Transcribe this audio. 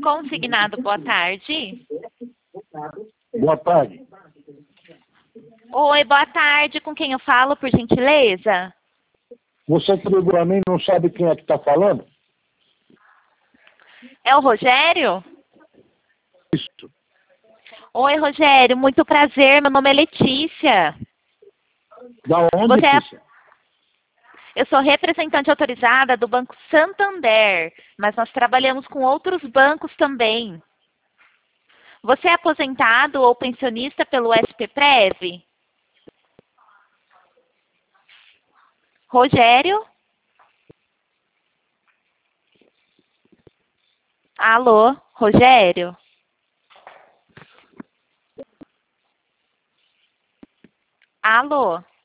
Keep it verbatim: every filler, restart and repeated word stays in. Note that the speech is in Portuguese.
Consignado, boa tarde. Boa tarde. Oi, boa tarde. Com quem eu falo, por gentileza? Você que ligou a mim não sabe quem é que está falando? É o Rogério? Isso. Oi, Rogério. Muito prazer. Meu nome é Letícia. Da onde, Você é... Letícia? Eu sou representante autorizada do Banco Santander, mas nós trabalhamos com outros bancos também. Você é aposentado ou pensionista pelo S P Prev? Rogério? Alô, Rogério? Alô?